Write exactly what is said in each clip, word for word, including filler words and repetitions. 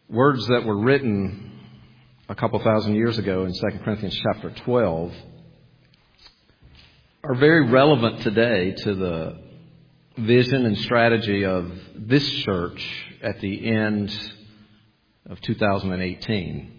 words that were written a couple thousand years ago in Second Corinthians chapter twelve are very relevant today to the vision and strategy of this church at the end of two thousand eighteen.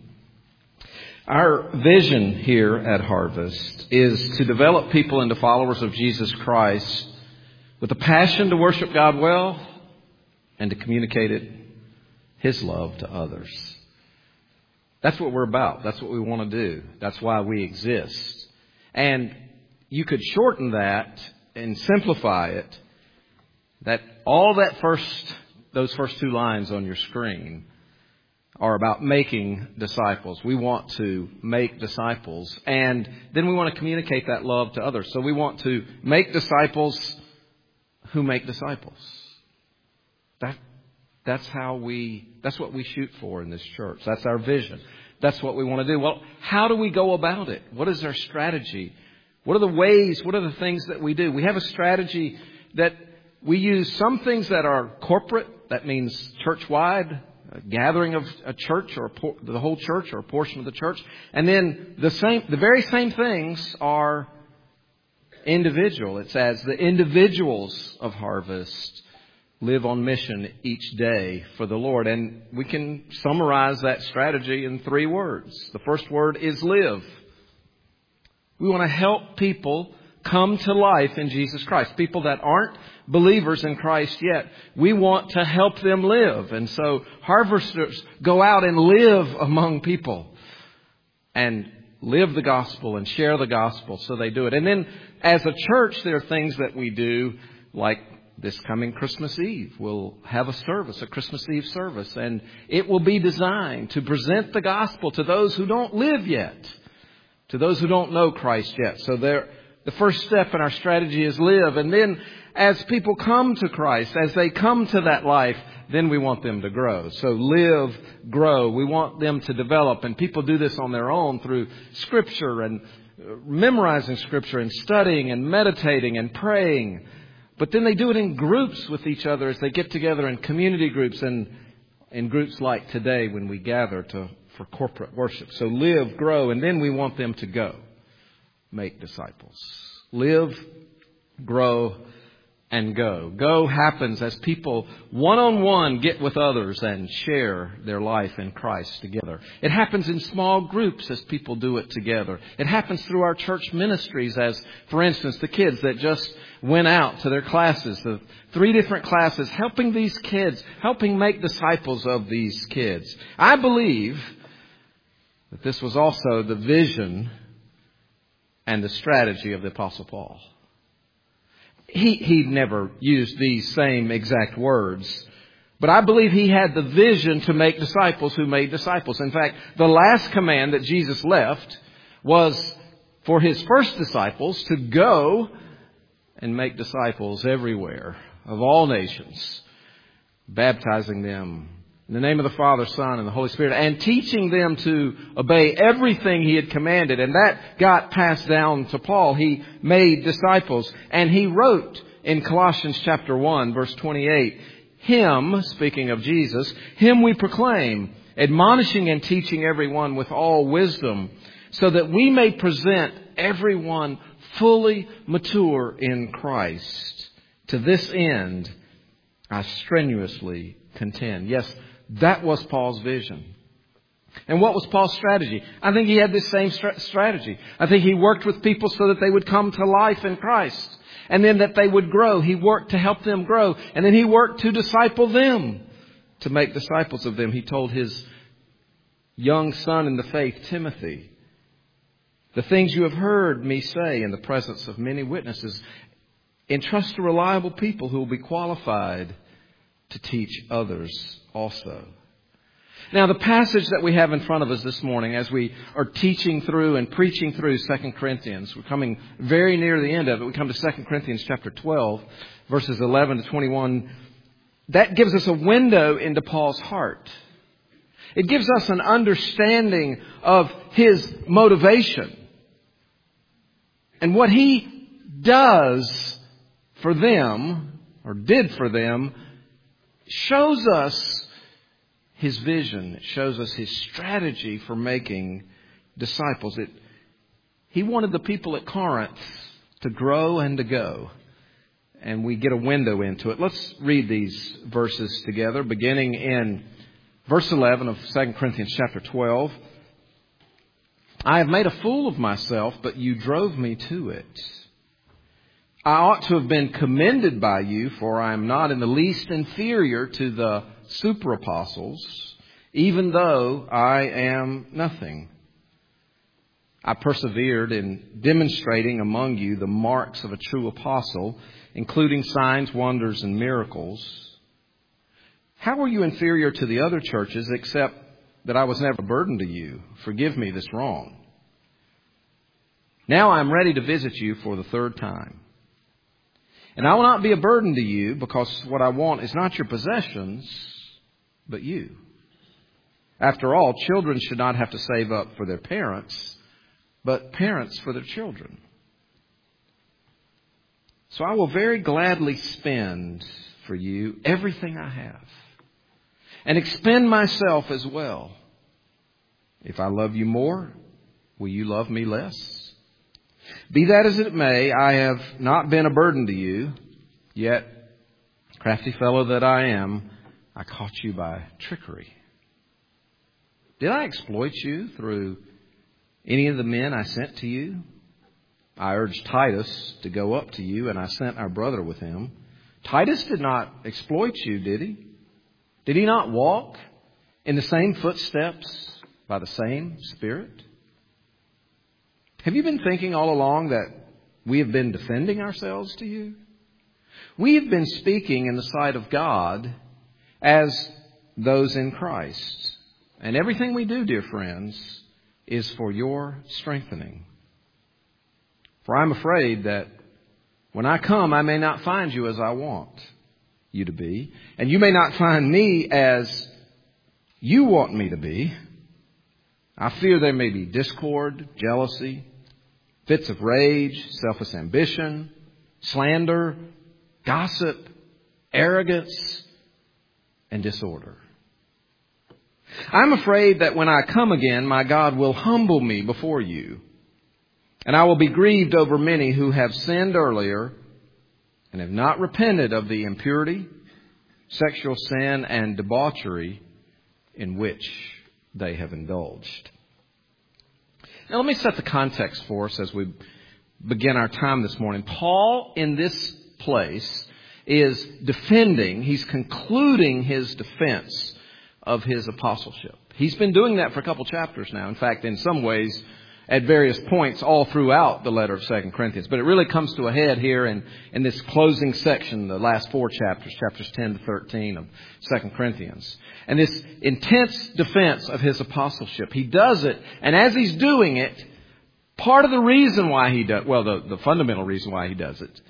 Our vision here at Harvest is to develop people into followers of Jesus Christ with a passion to worship God well and to communicate it, His love to others. That's what we're about. That's what we want to do. That's why we exist. And you could shorten that and simplify it, that all that first, those first two lines on your screen are about making disciples. We want to make disciples, and then we want to communicate that love to others. So we want to make disciples who make disciples. That that's how we that's what we shoot for in this church. That's our vision. That's what we want to do. Well, how do we go about it? What is our strategy? What are the ways? What are the things that we do? We have a strategy that we use some things that are corporate. That means church-wide. A gathering of a church or a por- the whole church or a portion of the church. And then the same, the very same things are individual. It's as the individuals of Harvest live on mission each day for the Lord. And we can summarize that strategy in three words. The first word is live. We want to help people come to life in Jesus Christ. People that aren't believers in Christ yet. We want to help them live. And so harvesters go out and live among people and live the gospel and share the gospel. So they do it. And then as a church, there are things that we do, like this coming Christmas Eve. We'll have a service, a Christmas Eve service, and it will be designed to present the gospel to those who don't live yet, to those who don't know Christ yet. So there, the first step in our strategy is live. And then as people come to Christ, as they come to that life, then we want them to grow. So live, grow. We want them to develop. And people do this on their own through Scripture and memorizing Scripture and studying and meditating and praying. But then they do it in groups with each other as they get together in community groups and in groups like today when we gather to for corporate worship. So live, grow, and then we want them to go. Make disciples. Live, grow, and go. Go happens as people one-on-one get with others and share their life in Christ together. It happens in small groups as people do it together. It happens through our church ministries as, for instance, the kids that just went out to their classes, the three different classes, helping these kids, helping make disciples of these kids. I believe that this was also the vision and the strategy of the Apostle Paul. He, he never used these same exact words, but I believe he had the vision to make disciples who made disciples. In fact, the last command that Jesus left was for his first disciples to go and make disciples everywhere of all nations, baptizing them in the name of the Father, Son, and the Holy Spirit, and teaching them to obey everything he had commanded. And that got passed down to Paul. He made disciples. And he wrote in Colossians chapter one, verse twenty-eight, Him, speaking of Jesus, Him we proclaim, admonishing and teaching everyone with all wisdom, so that we may present everyone fully mature in Christ. To this end, I strenuously contend. Yes, that was Paul's vision. And what was Paul's strategy? I think he had this same stra- strategy. I think he worked with people so that they would come to life in Christ. And then that they would grow. He worked to help them grow. And then he worked to disciple them, to make disciples of them. He told his young son in the faith, Timothy, the things you have heard me say in the presence of many witnesses, entrust to reliable people who will be qualified to teach others also. Now, the passage that we have in front of us this morning as we are teaching through and preaching through Second Corinthians, we're coming very near the end of it. We come to Second Corinthians chapter twelve, verses eleven to twenty-one. That gives us a window into Paul's heart. It gives us an understanding of his motivation and what he does for them, or did for them, shows us His vision. It shows us His strategy for making disciples. It, he wanted the people at Corinth to grow and to go. And we get a window into it. Let's read these verses together, beginning in verse eleven of Second Corinthians chapter twelve. I have made a fool of myself, but you drove me to it. I ought to have been commended by you, for I am not in the least inferior to the super apostles, even though I am nothing. I persevered in demonstrating among you the marks of a true apostle, including signs, wonders, and miracles. How were you inferior to the other churches, except that I was never a burden to you? Forgive me this wrong. Now I am ready to visit you for the third time. And I will not be a burden to you, because what I want is not your possessions, but you. After all, children should not have to save up for their parents, but parents for their children. So I will very gladly spend for you everything I have, and expend myself as well. If I love you more, will you love me less? Be that as it may, I have not been a burden to you, yet, crafty fellow that I am, I caught you by trickery. Did I exploit you through any of the men I sent to you? I urged Titus to go up to you, and I sent our brother with him. Titus did not exploit you, did he? Did he not walk in the same footsteps by the same Spirit? Have you been thinking all along that we have been defending ourselves to you? We have been speaking in the sight of God as those in Christ. And everything we do, dear friends, is for your strengthening. For I'm afraid that when I come, I may not find you as I want you to be. And you may not find me as you want me to be. I fear there may be discord, jealousy, fits of rage, selfish ambition, slander, gossip, arrogance, and disorder. I'm afraid that when I come again, my God will humble me before you, and I will be grieved over many who have sinned earlier and have not repented of the impurity, sexual sin, and debauchery in which they have indulged. Now let me set the context for us as we begin our time this morning. Paul, in this place, is defending, he's concluding his defense of his apostleship. He's been doing that for a couple chapters now. In fact, in some ways, at various points all throughout the letter of Second Corinthians. But it really comes to a head here in, in this closing section, the last four chapters, chapters ten to thirteen of Second Corinthians. And this intense defense of his apostleship. He does it, and as he's doing it, part of the reason why he does, well, the, the fundamental reason why he does it,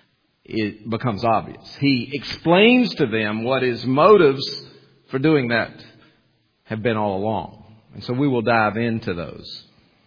it becomes obvious. He explains to them what his motives for doing that have been all along. And so we will dive into those.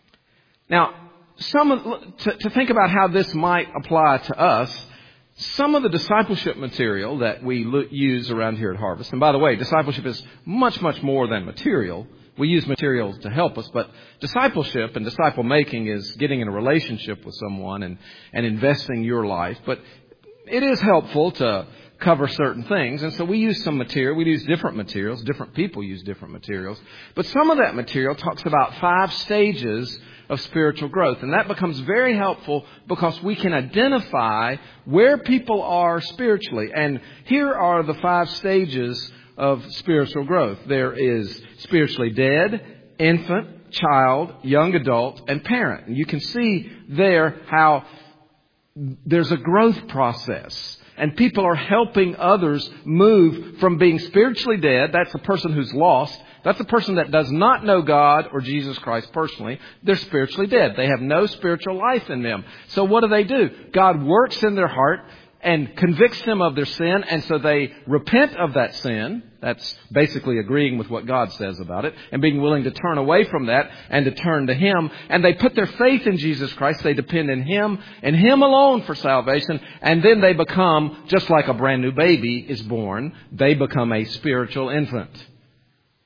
Now, some of, to, to think about how this might apply to us, some of the discipleship material that we lo- use around here at Harvest, and by the way, discipleship is much, much more than material. We use materials to help us, but discipleship and disciple making is getting in a relationship with someone and, and investing your life. But it is helpful to cover certain things. And so we use some material. We use different materials. Different people use different materials. But some of that material talks about five stages of spiritual growth. And that becomes very helpful because we can identify where people are spiritually. And here are the five stages of spiritual growth. There is spiritually dead, infant, child, young adult, and parent. And you can see there how there's a growth process. And people are helping others move from being spiritually dead. That's a person who's lost. That's a person that does not know God or Jesus Christ personally. They're spiritually dead. They have no spiritual life in them. So what do they do? God works in their heart and convicts them of their sin. And so they repent of that sin. That's basically agreeing with what God says about it and being willing to turn away from that and to turn to Him. And they put their faith in Jesus Christ. They depend on Him and Him alone for salvation. And then they become, just like a brand new baby is born, they become a spiritual infant.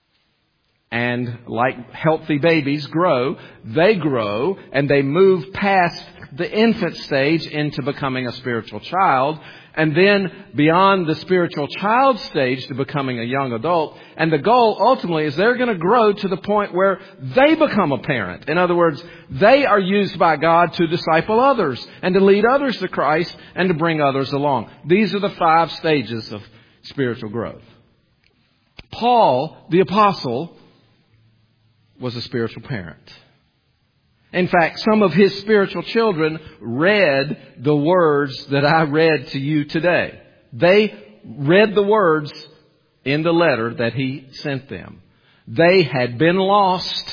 And like healthy babies grow, they grow and they move past the infant stage into becoming a spiritual child. And then beyond the spiritual child stage to becoming a young adult. And the goal ultimately is they're going to grow to the point where they become a parent. In other words, they are used by God to disciple others and to lead others to Christ and to bring others along. These are the five stages of spiritual growth. Paul, the apostle, was a spiritual parent. In fact, some of his spiritual children read the words that I read to you today. They read the words in the letter that he sent them. They had been lost,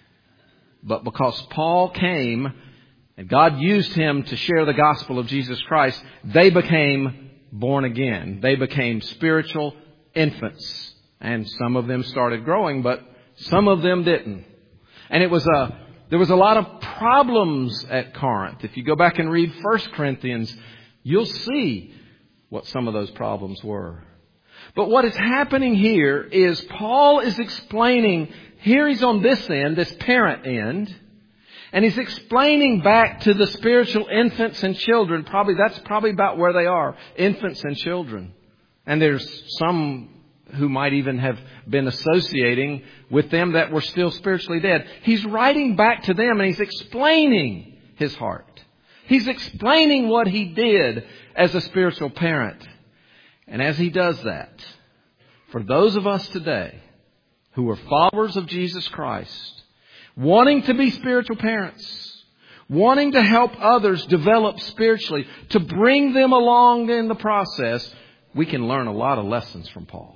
but because Paul came and God used him to share the gospel of Jesus Christ, they became born again. They became spiritual infants. And some of them started growing, but some of them didn't. And it was a There was a lot of problems at Corinth. If you go back and read First Corinthians, you'll see what some of those problems were. But what is happening here is Paul is explaining, here he's on this end, this parent end, and he's explaining back to the spiritual infants and children, probably that's probably about where they are, infants and children. And there's some who might even have been associating with them that were still spiritually dead. He's writing back to them and he's explaining his heart. He's explaining what he did as a spiritual parent. And as he does that, for those of us today who are followers of Jesus Christ, wanting to be spiritual parents, wanting to help others develop spiritually, to bring them along in the process, we can learn a lot of lessons from Paul.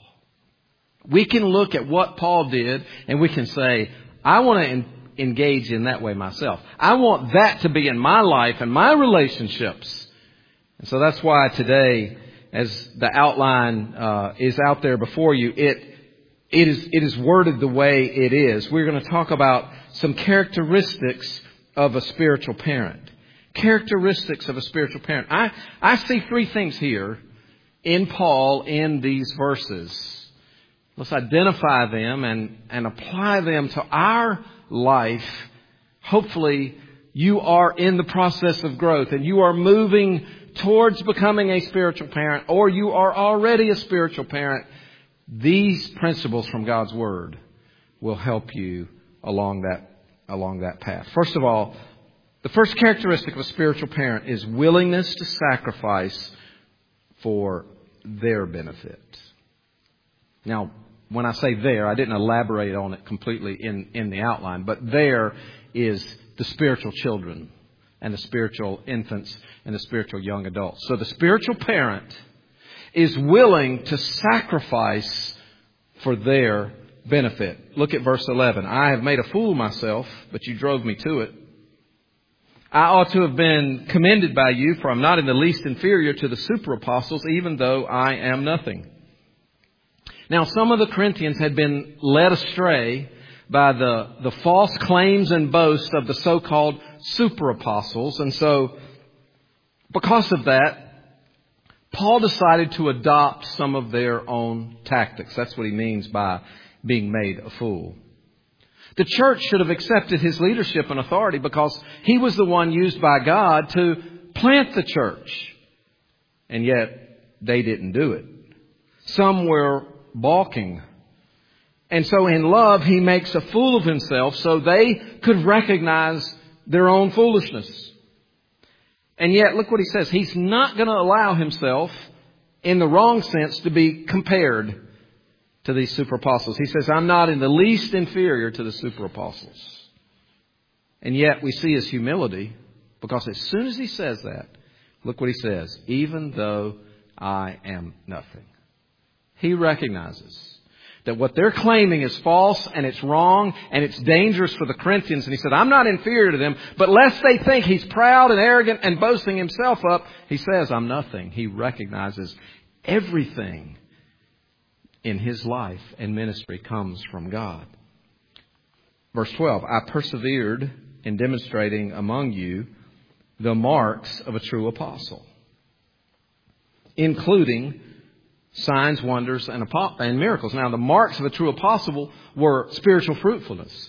We can look at what Paul did and we can say, I want to en- engage in that way myself. I want that to be in my life and my relationships. And so that's why today, as the outline uh, is out there before you, it it is it is worded the way it is. We're going to talk about some characteristics of a spiritual parent. Characteristics of a spiritual parent. I, I see three things here in Paul in these verses. Let's identify them and, and apply them to our life. Hopefully you are in the process of growth and you are moving towards becoming a spiritual parent, or you are already a spiritual parent. These principles from God's Word will help you along that, along that path. First of all, the first characteristic of a spiritual parent is willingness to sacrifice for their benefit. Now, when I say there, I didn't elaborate on it completely in, in the outline, but there is the spiritual children and the spiritual infants and the spiritual young adults. So the spiritual parent is willing to sacrifice for their benefit. Look at verse eleven. I have made a fool of myself, but you drove me to it. I ought to have been commended by you, for I'm not in the least inferior to the super apostles, even though I am nothing. Now, some of the Corinthians had been led astray by the, the false claims and boasts of the so-called super apostles. And so, because of that, Paul decided to adopt some of their own tactics. That's what he means by being made a fool. The church should have accepted his leadership and authority because he was the one used by God to plant the church. And yet, they didn't do it. Some were balking. And so in love, he makes a fool of himself so they could recognize their own foolishness. And yet, look what he says. He's not going to allow himself, in the wrong sense, to be compared to these super apostles. He says, I'm not in the least inferior to the super apostles. And yet we see his humility, because as soon as he says that, look what he says. Even though I am nothing. He recognizes that what they're claiming is false and it's wrong and it's dangerous for the Corinthians. And he said, I'm not inferior to them, but lest they think he's proud and arrogant and boasting himself up, he says, I'm nothing. He recognizes everything in his life and ministry comes from God. Verse twelve, I persevered in demonstrating among you the marks of a true apostle, including signs, wonders, and, apo- and miracles. Now, the marks of a true apostle were spiritual fruitfulness.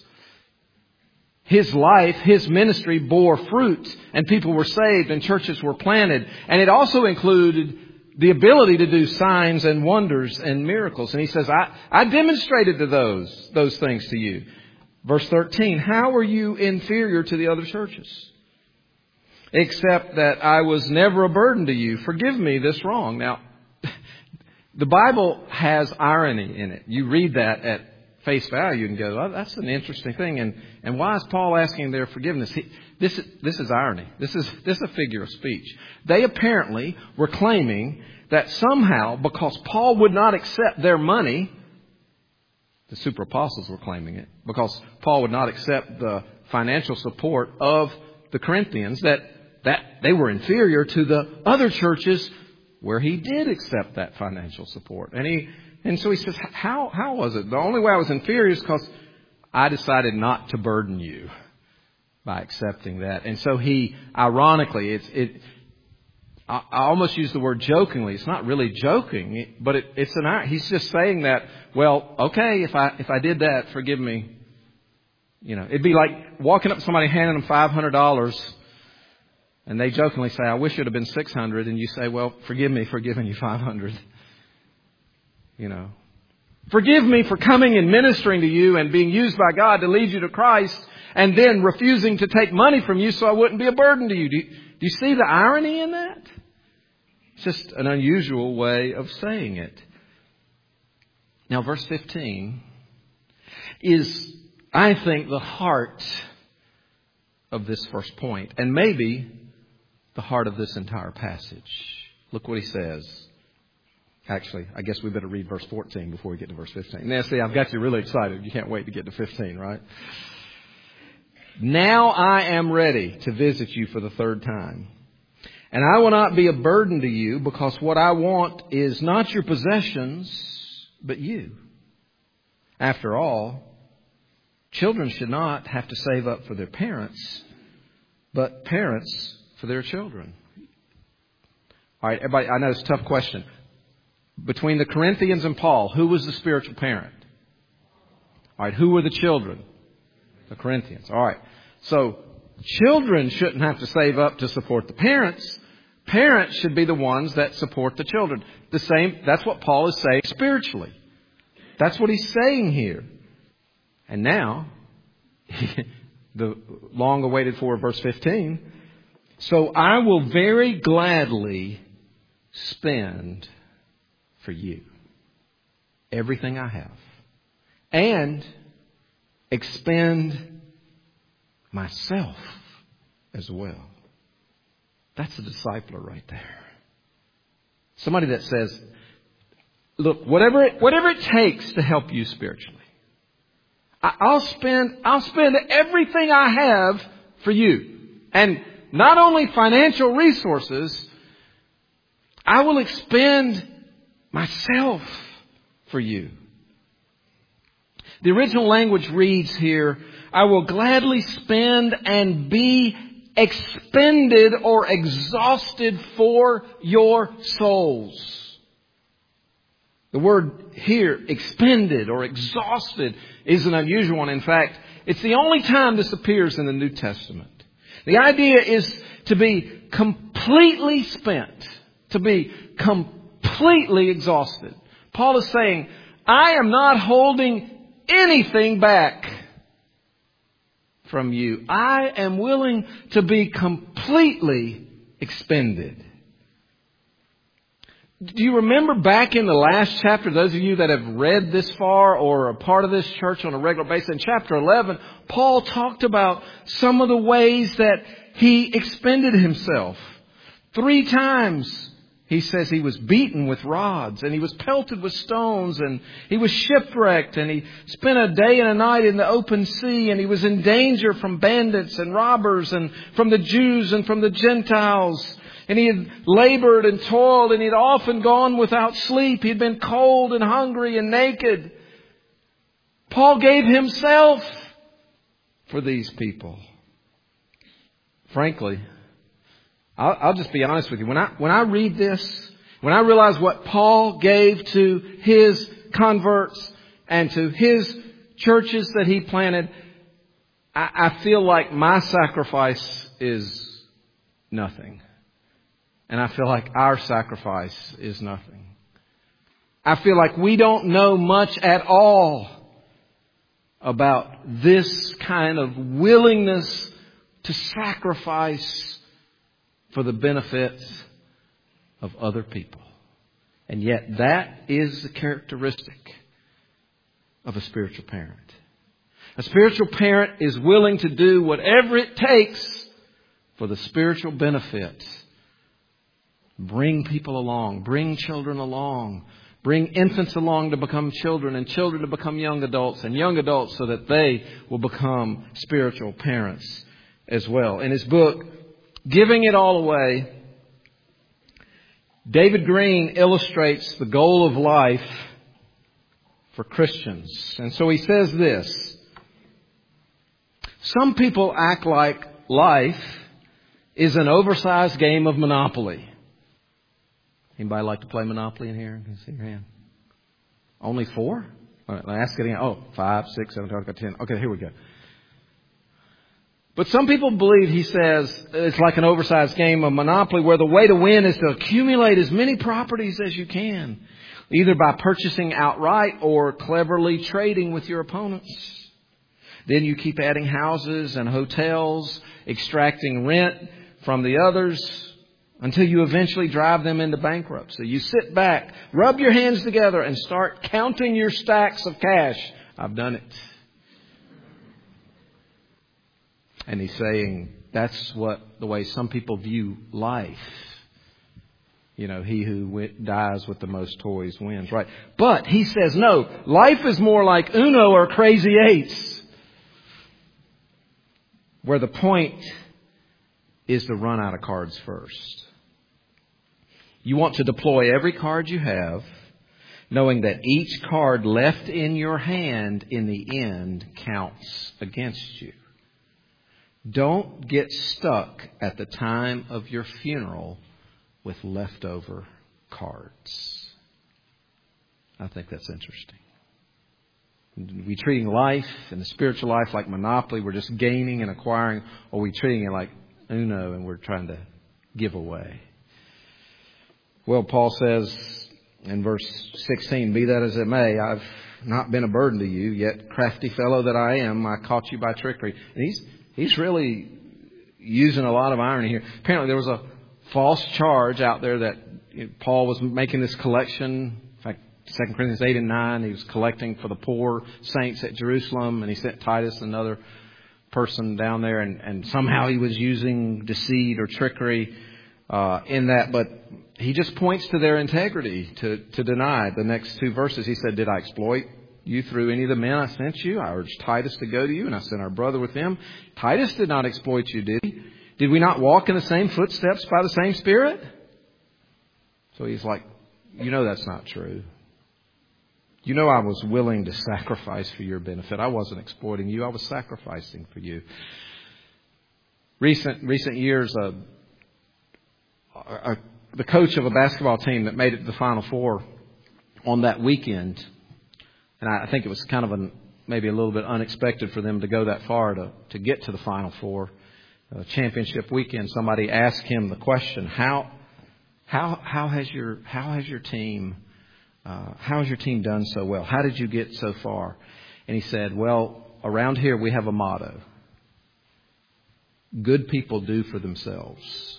His life, his ministry bore fruit, and people were saved, and churches were planted. And it also included the ability to do signs and wonders and miracles. And he says, I, I demonstrated to those, those things to you. Verse thirteen, how are you inferior to the other churches? Except that I was never a burden to you. Forgive me this wrong. Now, the Bible has irony in it. You read that at face value and go, oh, that's an interesting thing. And, and why is Paul asking their forgiveness? He, this, this is irony. This is, this is a figure of speech. They apparently were claiming that somehow, because Paul would not accept their money, the super apostles were claiming it, because Paul would not accept the financial support of the Corinthians, that, that they were inferior to the other churches where he did accept that financial support. And he, and so he says, how, how was it? The only way I was inferior is because I decided not to burden you by accepting that. And so he, ironically, it's, it, I, I almost use the word jokingly. It's not really joking, but it, it's an, he's just saying that, well, okay, if I, if I did that, forgive me. You know, it'd be like walking up to somebody, handing them five hundred dollars. And they jokingly say, I wish it would have been six hundred. And you say, well, forgive me for giving you five hundred. You know, forgive me for coming and ministering to you and being used by God to lead you to Christ, and then refusing to take money from you so I wouldn't be a burden to you. Do you, do you see the irony in that? It's just an unusual way of saying it. Now, verse fifteen is, I think, the heart of this first point, and maybe the heart of this entire passage. Look what he says. Actually, I guess we better read verse fourteen before we get to verse fifteen. Now, see, I've got you really excited. You can't wait to get to fifteen, right? Now I am ready to visit you for the third time. And I will not be a burden to you, because what I want is not your possessions, but you. After all, children should not have to save up for their parents, but parents for their children. All right, everybody, I know it's a tough question. Between the Corinthians and Paul, who was the spiritual parent? All right, who were the children? The Corinthians. All right. So children shouldn't have to save up to support the parents. Parents should be the ones that support the children. The same, that's what Paul is saying spiritually. That's what he's saying here. And now, the long awaited for verse fifteen. So I will very gladly spend for you everything I have, and expend myself as well. That's a discipler right there. Somebody that says, look, whatever it, whatever it takes to help you spiritually, I, I'll spend, I'll spend everything I have for you. And not only financial resources, I will expend myself for you. The original language reads here, I will gladly spend and be expended or exhausted for your souls. The word here, expended or exhausted, is an unusual one. In fact, it's the only time this appears in the New Testament. The idea is to be completely spent, to be completely exhausted. Paul is saying, I am not holding anything back from you. I am willing to be completely expended. Do you remember back in the last chapter, those of you that have read this far or are part of this church on a regular basis, in chapter eleven, Paul talked about some of the ways that he expended himself. Three times he says he was beaten with rods, and he was pelted with stones, and he was shipwrecked, and he spent a day and a night in the open sea, and he was in danger from bandits and robbers and from the Jews and from the Gentiles. And he had labored and toiled, and he had often gone without sleep. He had been cold and hungry and naked. Paul gave himself for these people. Frankly, I'll, I'll just be honest with you. When I when I read this, when I realize what Paul gave to his converts and to his churches that he planted, I, I feel like my sacrifice is nothing. And I feel like our sacrifice is nothing. I feel like we don't know much at all about this kind of willingness to sacrifice for the benefit of other people. And yet that is the characteristic of a spiritual parent. A spiritual parent is willing to do whatever it takes for the spiritual benefit. Bring people along, bring children along, bring infants along to become children, and children to become young adults, and young adults so that they will become spiritual parents as well. In his book, Giving It All Away, David Green illustrates the goal of life for Christians. And so he says this: some people act like life is an oversized game of Monopoly. Anybody like to play Monopoly in here? Can you see your hand? Only four? All right, ask it again. Oh, five, six, seven, eight, ten. Okay, here we go. But some people believe, he says, it's like an oversized game of Monopoly where the way to win is to accumulate as many properties as you can, either by purchasing outright or cleverly trading with your opponents. Then you keep adding houses and hotels, extracting rent from the others, until you eventually drive them into bankruptcy. You sit back, rub your hands together, and start counting your stacks of cash. I've done it. And he's saying that's what the way some people view life. You know, he who w- dies with the most toys wins, right? But he says, no, life is more like Uno or Crazy Eights, where the point is to run out of cards first. You want to deploy every card you have, knowing that each card left in your hand in the end counts against you. Don't get stuck at the time of your funeral with leftover cards. I think that's interesting. Are we treating life and the spiritual life like Monopoly? We're just gaining and acquiring, or are we treating it like Uno and we're trying to give away? Well, Paul says in verse sixteen, be that as it may, I've not been a burden to you, yet crafty fellow that I am, I caught you by trickery. And he's, he's really using a lot of irony here. Apparently there was a false charge out there that you know, Paul was making this collection. In fact, Second Corinthians eight and nine, he was collecting for the poor saints at Jerusalem, and he sent Titus, another person, down there, and, and somehow he was using deceit or trickery uh, in that. But he just points to their integrity to, to deny the next two verses. He said, did I exploit you through any of the men I sent you? I urged Titus to go to you, and I sent our brother with him. Titus did not exploit you, did he? Did we not walk in the same footsteps by the same Spirit? So he's like, you know that's not true. You know I was willing to sacrifice for your benefit. I wasn't exploiting you. I was sacrificing for you. Recent recent years, uh, a, the coach of a basketball team that made it to the Final Four on that weekend, and I think it was kind of an, maybe a little bit unexpected for them to go that far to, to get to the Final Four. Uh, championship weekend, somebody asked him the question, how how how has your how has your team uh, how has your team done so well? How did you get so far? And he said, well, around here we have a motto. Good people do for themselves.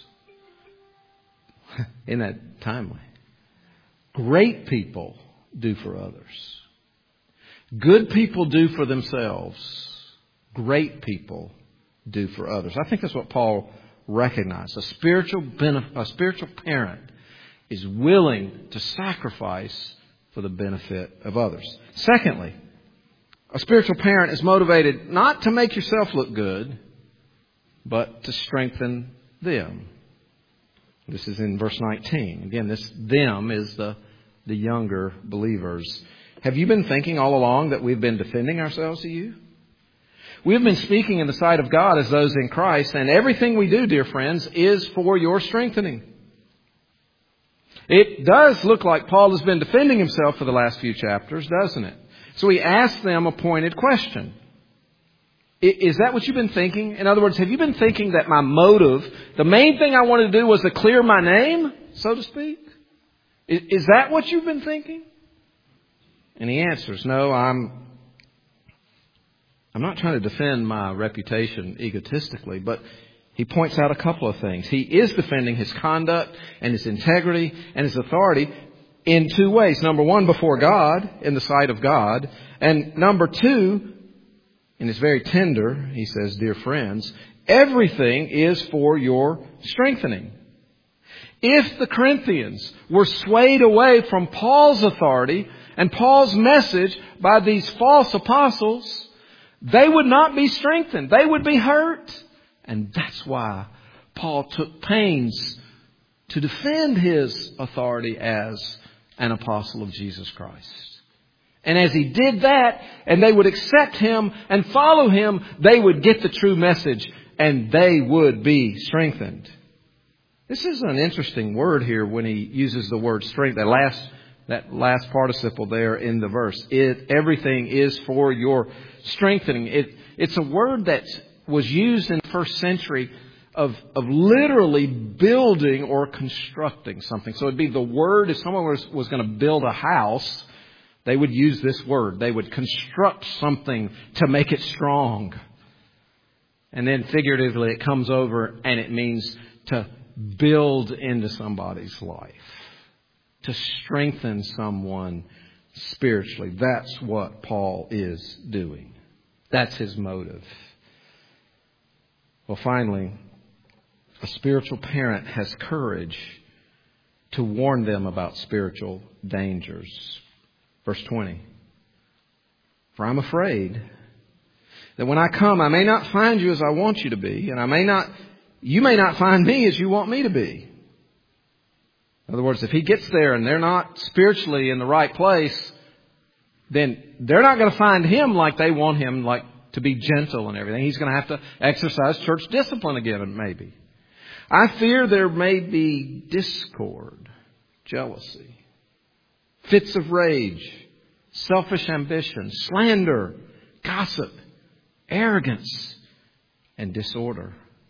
Isn't that timely? Great people do for others. Good people do for themselves. Great people do for others. I think that's what Paul recognized. A spiritual benef- a spiritual parent is willing to sacrifice for the benefit of others. Secondly, a spiritual parent is motivated not to make yourself look good, but to strengthen them. This is in verse nineteen. Again, this them is the, the younger believers. Have you been thinking all along that we've been defending ourselves to you? We have been speaking in the sight of God as those in Christ, and everything we do, dear friends, is for your strengthening. It does look like Paul has been defending himself for the last few chapters, doesn't it? So he asks them a pointed question. Is that what you've been thinking? In other words, have you been thinking that my motive, the main thing I wanted to do was to clear my name, so to speak? Is that what you've been thinking? And he answers, no, I'm, I'm not trying to defend my reputation egotistically, but he points out a couple of things. He is defending his conduct and his integrity and his authority in two ways. Number one, before God, in the sight of God. And number two, and it's very tender, he says, dear friends, everything is for your strengthening. If the Corinthians were swayed away from Paul's authority and Paul's message by these false apostles, they would not be strengthened. They would be hurt. And that's why Paul took pains to defend his authority as an apostle of Jesus Christ. And as he did that, and they would accept him and follow him, they would get the true message and they would be strengthened. This is an interesting word here when he uses the word strength. That last, that last participle there in the verse. It, everything is for your strengthening. It, it's a word that was used in the first century of, of literally building or constructing something. So it'd be the word, if someone was, was going to build a house, they would use this word. They would construct something to make it strong. And then figuratively it comes over and it means to build into somebody's life. To strengthen someone spiritually. That's what Paul is doing. That's his motive. Well, finally, a spiritual parent has courage to warn them about spiritual dangers. Verse twenty. For I'm afraid that when I come, I may not find you as I want you to be, and I may not, you may not find me as you want me to be. In other words, if he gets there and they're not spiritually in the right place, then they're not going to find him like they want him, like to be gentle and everything. He's going to have to exercise church discipline again, maybe. I fear there may be discord, jealousy, fits of rage, selfish ambition, slander, gossip, arrogance, and disorder.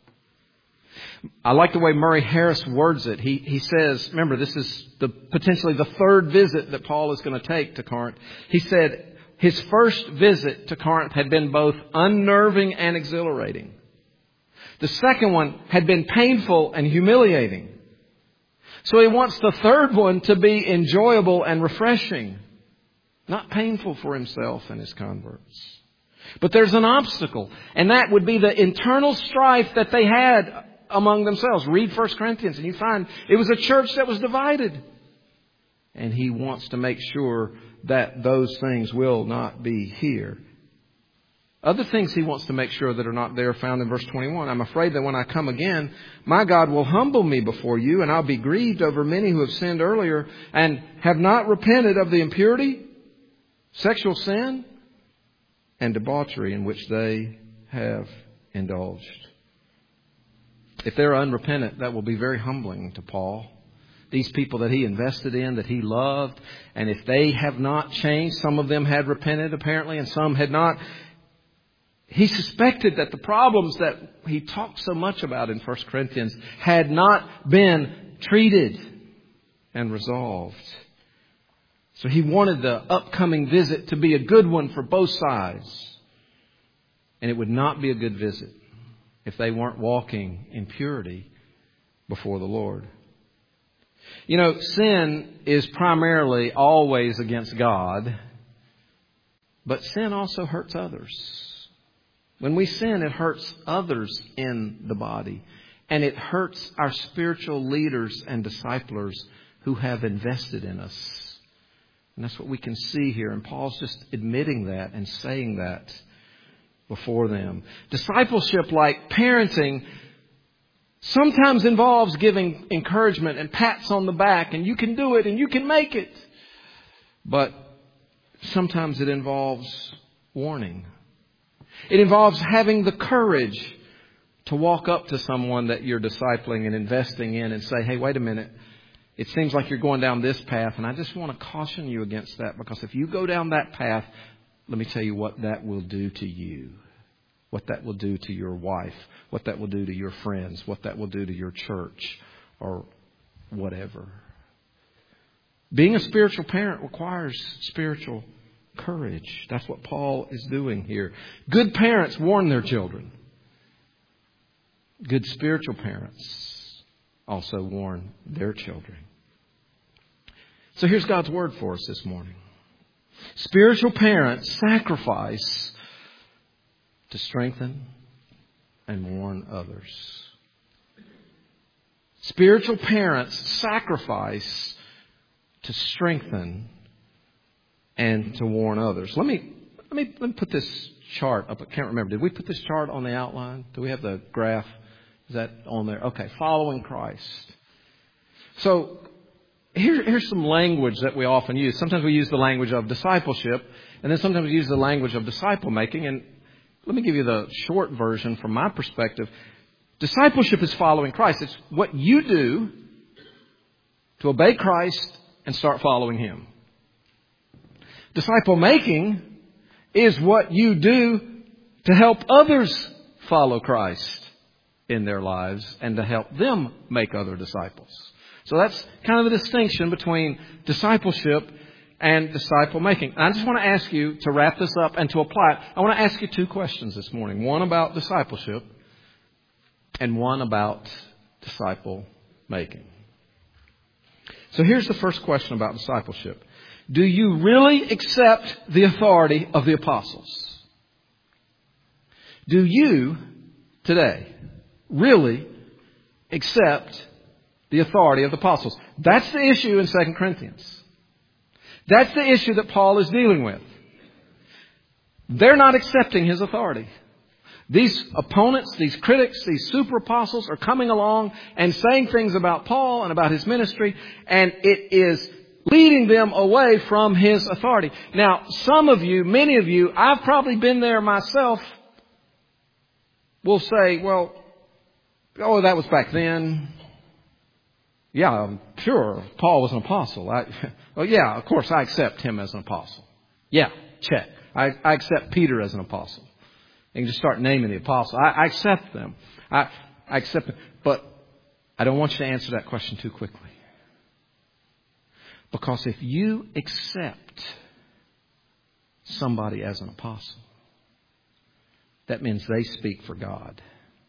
I like the way Murray Harris words it. He, he says, remember, this is the potentially the third visit that Paul is going to take to Corinth. He said his first visit to Corinth had been both unnerving and exhilarating. The second one had been painful and humiliating. So he wants the third one to be enjoyable and refreshing, not painful for himself and his converts. But there's an obstacle, and that would be the internal strife that they had among themselves. Read First Corinthians and you find it was a church that was divided. And he wants to make sure that those things will not be here. Other things he wants to make sure that are not there found in verse twenty-one. I'm afraid that when I come again, my God will humble me before you, and I'll be grieved over many who have sinned earlier and have not repented of the impurity, sexual sin, and debauchery in which they have indulged. If they're unrepentant, that will be very humbling to Paul. These people that he invested in, that he loved, and if they have not changed, some of them had repented apparently, and some had not. He suspected that the problems that he talked so much about in First Corinthians had not been treated and resolved. So he wanted the upcoming visit to be a good one for both sides. And it would not be a good visit if they weren't walking in purity before the Lord. You know, sin is primarily always against God, but sin also hurts others. When we sin, it hurts others in the body, and it hurts our spiritual leaders and disciplers who have invested in us. And that's what we can see here. And Paul's just admitting that and saying that before them. Discipleship, like parenting, sometimes involves giving encouragement and pats on the back, and you can do it and you can make it. But sometimes it involves warning. It involves having the courage to walk up to someone that you're discipling and investing in and say, hey, wait a minute. it seems like you're going down this path, and I just want to caution you against that, because if you go down that path, let me tell you what that will do to you, what that will do to your wife, what that will do to your friends, what that will do to your church, or whatever. Being a spiritual parent requires spiritual courage. That's what Paul is doing here. Good parents warn their children. Good spiritual parents also warn their children. So here's God's word for us this morning. Spiritual parents sacrifice to strengthen and warn others. Spiritual parents sacrifice to strengthen and to warn others. Let me let me let me put this chart up. I can't remember. Did we put this chart on the outline? Do we have the graph? Is that on there? Okay. Following Christ. So here, here's some language that we often use. Sometimes we use the language of discipleship, and then sometimes we use the language of disciple making. And let me give you the short version from my perspective. Discipleship is following Christ. It's what you do to obey Christ and start following Him. Disciple making is what you do to help others follow Christ in their lives and to help them make other disciples. So that's kind of the distinction between discipleship and disciple making. And I just want to ask you to wrap this up and to apply it. I want to ask you two questions this morning. One about discipleship and one about disciple making. So here's the first question about discipleship. Do you really accept the authority of the apostles? Do you today really accept the authority of the apostles? That's the issue in Second Corinthians. That's the issue that Paul is dealing with. They're not accepting his authority. These opponents, these critics, these super apostles are coming along and saying things about Paul and about his ministry, and it is leading them away from his authority. Now, some of you, many of you, I've probably been there myself, will say, well, oh, that was back then. Yeah, I'm sure Paul was an apostle. I, well, yeah, of course, I accept him as an apostle. Yeah, check. I, I accept Peter as an apostle. You can just start naming the apostles. I, I accept them. I, I accept them. But I don't want you to answer that question too quickly. Because if you accept somebody as an apostle, that means they speak for God.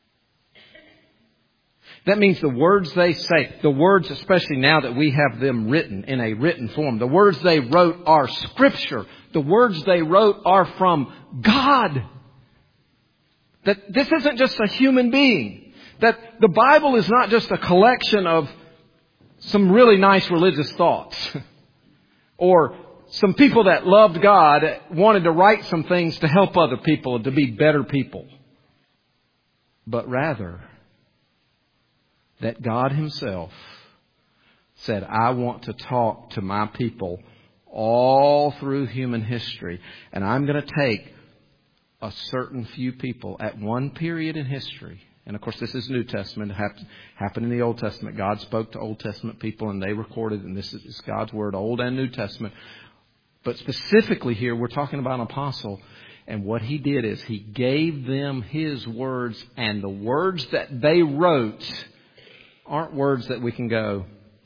That means the words they say, the words especially now that we have them written in a written form, the words they wrote are Scripture. The words they wrote are from God. That this isn't just a human being. That the Bible is not just a collection of some really nice religious thoughts. Or some people that loved God wanted to write some things to help other people, to be better people. But rather, that God Himself said, I want to talk to my people all through human history. And I'm going to take a certain few people at one period in history. And of course, this is New Testament. It happened in the Old Testament. God spoke to Old Testament people and they recorded. And this is God's Word, Old and New Testament. But specifically here, we're talking about an apostle. And what he did is he gave them his words. And the words that they wrote aren't words that we can go,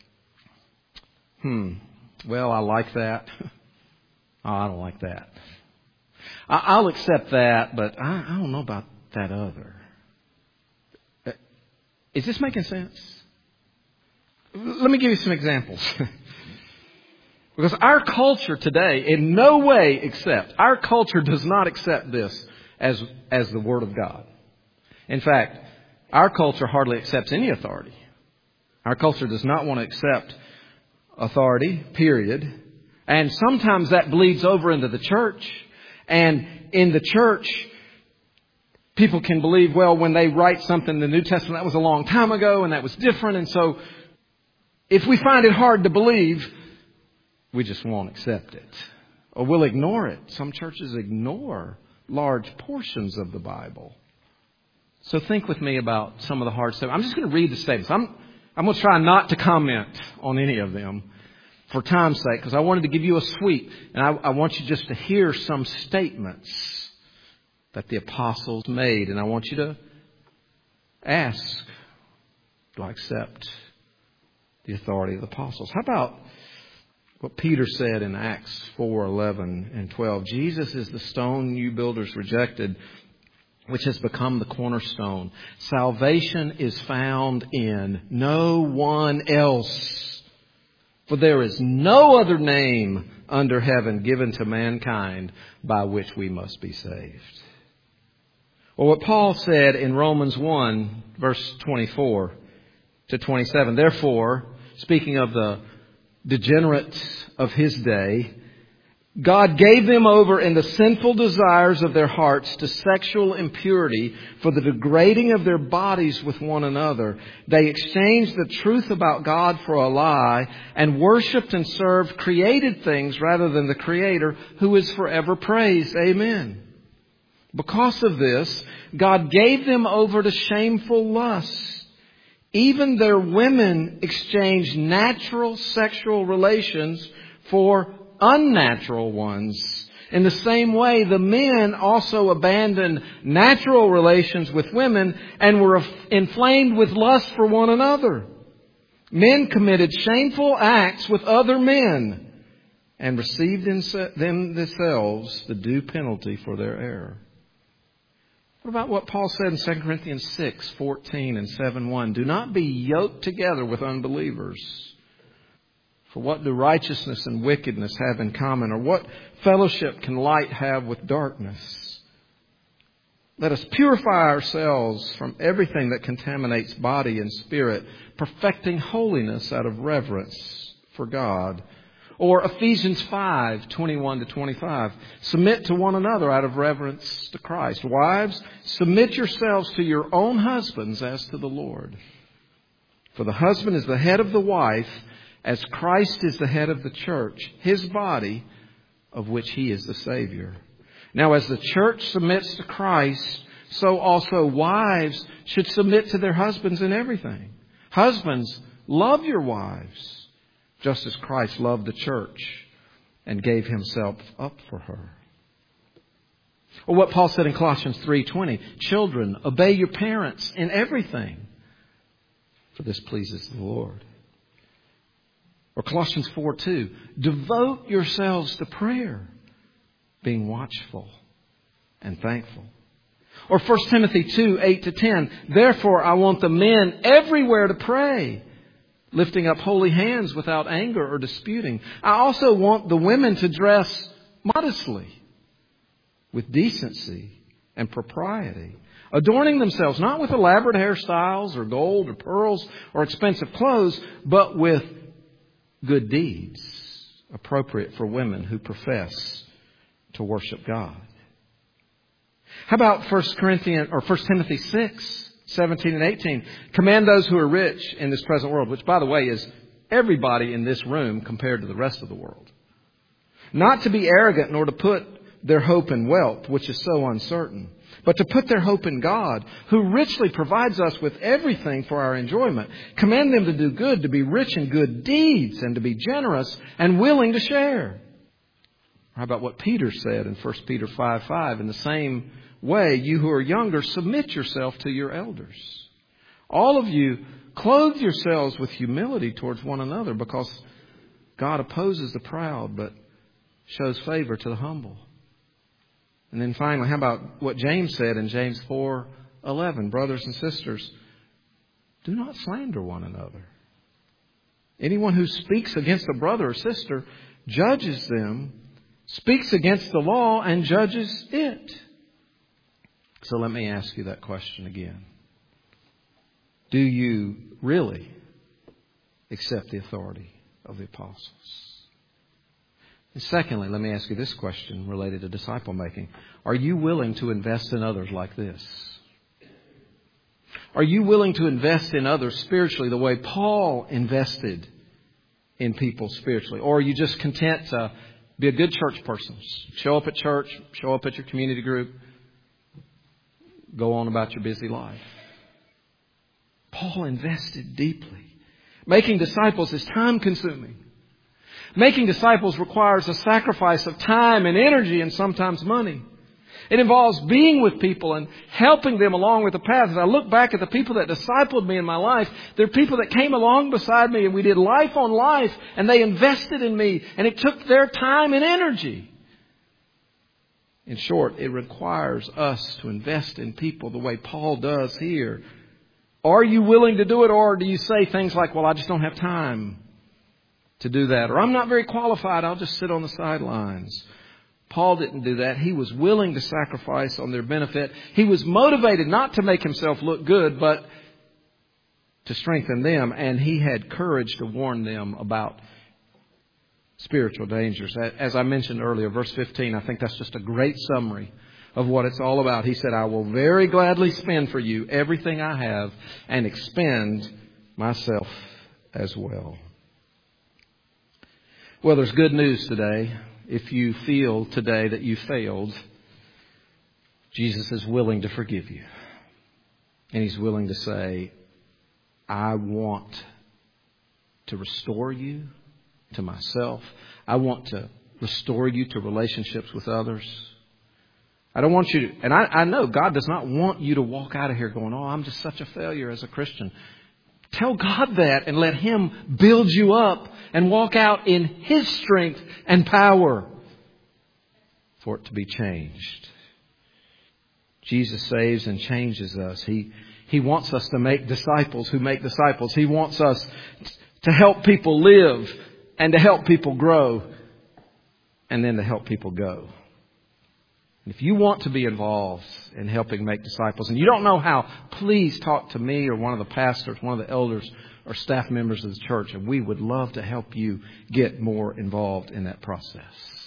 hmm, well, I like that. Oh, I don't like that. I'll accept that, but I don't know about that other. Is this making sense? Let me give you some examples. Because our culture today in no way accepts, our culture does not accept this as, as the Word of God. In fact, our culture hardly accepts any authority. Our culture does not want to accept authority, period. And sometimes that bleeds over into the church. And in the church, people can believe, well, when they write something in the New Testament, that was a long time ago and that was different. And so if we find it hard to believe, we just won't accept it. Or we'll ignore it. Some churches ignore large portions of the Bible. So think with me about some of the hard stuff. I'm just going to read the statements. I'm, I'm going to try not to comment on any of them for time's sake, because I wanted to give you a sweep. And I, I want you just to hear some statements that the apostles made. And I want you to ask, do I accept the authority of the apostles? How about what Peter said in Acts four, eleven and twelve? Jesus is the stone you builders rejected, which has become the cornerstone. Salvation is found in no one else. For there is no other name under heaven given to mankind by which we must be saved. Or what Paul said in Romans one, verse twenty-four to twenty-seven. Therefore, speaking of the degenerates of his day, God gave them over in the sinful desires of their hearts to sexual impurity for the degrading of their bodies with one another. They exchanged the truth about God for a lie and worshipped and served created things rather than the Creator, who is forever praised. Amen. Because of this, God gave them over to shameful lusts. Even their women exchanged natural sexual relations for unnatural ones. In the same way, the men also abandoned natural relations with women and were inflamed with lust for one another. Men committed shameful acts with other men and received in them themselves the due penalty for their error. What about what Paul said in Second Corinthians six, fourteen and seven, one? Do not be yoked together with unbelievers. For what do righteousness and wickedness have in common? Or what fellowship can light have with darkness? Let us purify ourselves from everything that contaminates body and spirit, perfecting holiness out of reverence for God. Or Ephesians five, twenty-one to twenty-five. Submit to one another out of reverence to Christ. Wives, submit yourselves to your own husbands as to the Lord. For the husband is the head of the wife, as Christ is the head of the church, His body, of which He is the Savior. Now, as the church submits to Christ, so also wives should submit to their husbands in everything. Husbands, love your wives, just as Christ loved the church and gave Himself up for her. Or what Paul said in Colossians three twenty, children, obey your parents in everything, for this pleases the Lord. Or Colossians four two, devote yourselves to prayer, being watchful and thankful. Or First Timothy two, eight to ten, therefore I want the men everywhere to pray, lifting up holy hands without anger or disputing. I also want the women to dress modestly, with decency and propriety, adorning themselves not with elaborate hairstyles or gold or pearls or expensive clothes, but with good deeds appropriate for women who profess to worship God. How about First Corinthians or First Timothy six, seventeen and eighteen? Command those who are rich in this present world, which by the way is everybody in this room compared to the rest of the world, not to be arrogant nor to put their hope in wealth, which is so uncertain, but to put their hope in God, who richly provides us with everything for our enjoyment. Command them to do good, to be rich in good deeds, and to be generous and willing to share. How about what Peter said in First Peter five five? In the same way, you who are younger, submit yourself to your elders. All of you, clothe yourselves with humility towards one another, because God opposes the proud, but shows favor to the humble. And then finally, how about what James said in James four eleven? Brothers and sisters, do not slander one another. Anyone who speaks against a brother or sister judges them, speaks against the law, and judges it. So let me ask you that question again. Do you really accept the authority of the apostles? And secondly, let me ask you this question related to disciple making. Are you willing to invest in others like this? Are you willing to invest in others spiritually the way Paul invested in people spiritually? Or are you just content to be a good church person? Show up at church, show up at your community group, go on about your busy life. Paul invested deeply Making disciples is time consuming. Making disciples requires a sacrifice of time and energy and sometimes money. It involves being with people and helping them along with the path. As I look back at the people that discipled me in my life, there are people that came along beside me and we did life on life and they invested in me and it took their time and energy. In short, it requires us to invest in people the way Paul does here. Are you willing to do it, or do you say things like, well, I just don't have time to do that, or I'm not very qualified, I'll just sit on the sidelines? Paul didn't do that. He was willing to sacrifice on their benefit. He was motivated not to make himself look good, but to strengthen them. And he had courage to warn them about spiritual dangers. As I mentioned earlier, verse fifteen, I think that's just a great summary of what it's all about. He said, I will very gladly spend for you everything I have and expend myself as well. Well, there's good news today. If you feel today that you failed, Jesus is willing to forgive you. And He's willing to say, I want to restore you to myself. I want to restore you to relationships with others. I don't want you to, and I, I know God does not want you to walk out of here going, oh, I'm just such a failure as a Christian. Tell God that and let Him build you up and walk out in His strength and power for it to be changed. Jesus saves and changes us. He, he wants us to make disciples who make disciples. He wants us to help people live and to help people grow and then to help people go. If you want to be involved in helping make disciples and you don't know how, please talk to me or one of the pastors, one of the elders or staff members of the church, and we would love to help you get more involved in that process.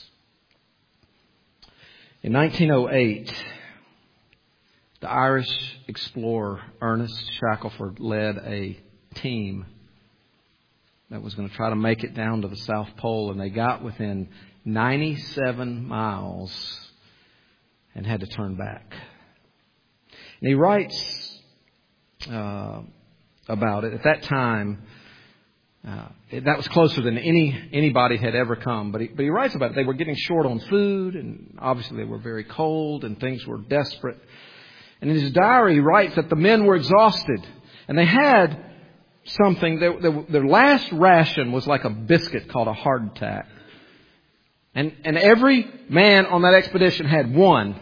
In nineteen oh eight, the Irish explorer Ernest Shackelford led a team that was going to try to make it down to the South Pole, and they got within ninety-seven miles and had to turn back. And he writes uh, about it. At that time, uh, that was closer than any anybody had ever come. But he, but he writes about it. They were getting short on food, and obviously they were very cold, and things were desperate. And in his diary, he writes that the men were exhausted, and they had something. Their, their, their last ration was like a biscuit called a hardtack. And, and every man on that expedition had one.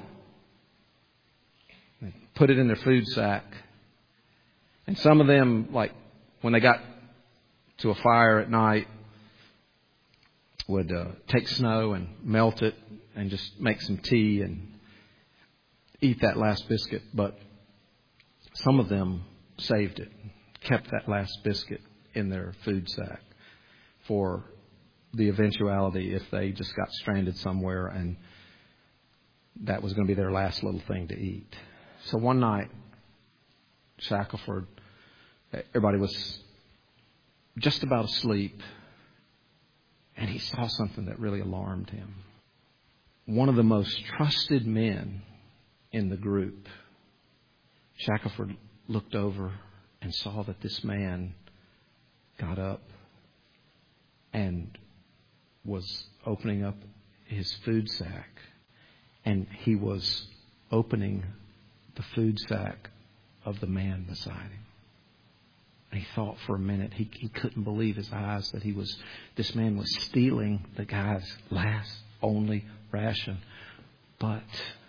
They put it in their food sack. And some of them, like when they got to a fire at night, would uh, take snow and melt it and just make some tea and eat that last biscuit. But some of them saved it, kept that last biscuit in their food sack for the eventuality if they just got stranded somewhere and that was going to be their last little thing to eat. So one night, Shackelford, everybody was just about asleep, and he saw something that really alarmed him. One of the most trusted men in the group, Shackelford looked over and saw that this man got up and was opening up his food sack, and he was opening the food sack of the man beside him. And he thought for a minute, he, he couldn't believe his eyes that he was, this man was stealing the guy's last only ration. But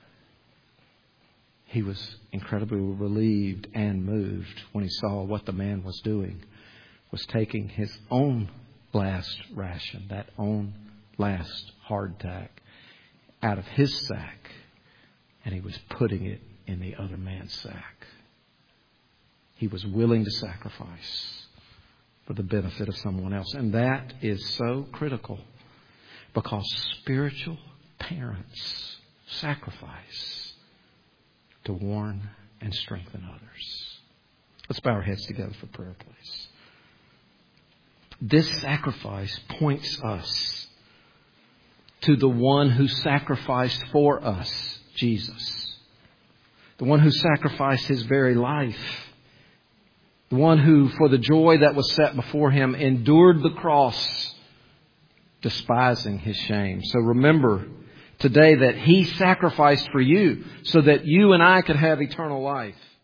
he was incredibly relieved and moved when he saw what the man was doing, was taking his own last ration, that own last hardtack, out of his sack, and he was putting it in the other man's sack. He was willing to sacrifice for the benefit of someone else. And that is so critical, because spiritual parents sacrifice to warn and strengthen others. Let's bow our heads together for prayer, please. This sacrifice points us to the one who sacrificed for us, Jesus. The one who sacrificed His very life. The one who, for the joy that was set before Him, endured the cross, despising His shame. So remember today that He sacrificed for you so that you and I could have eternal life.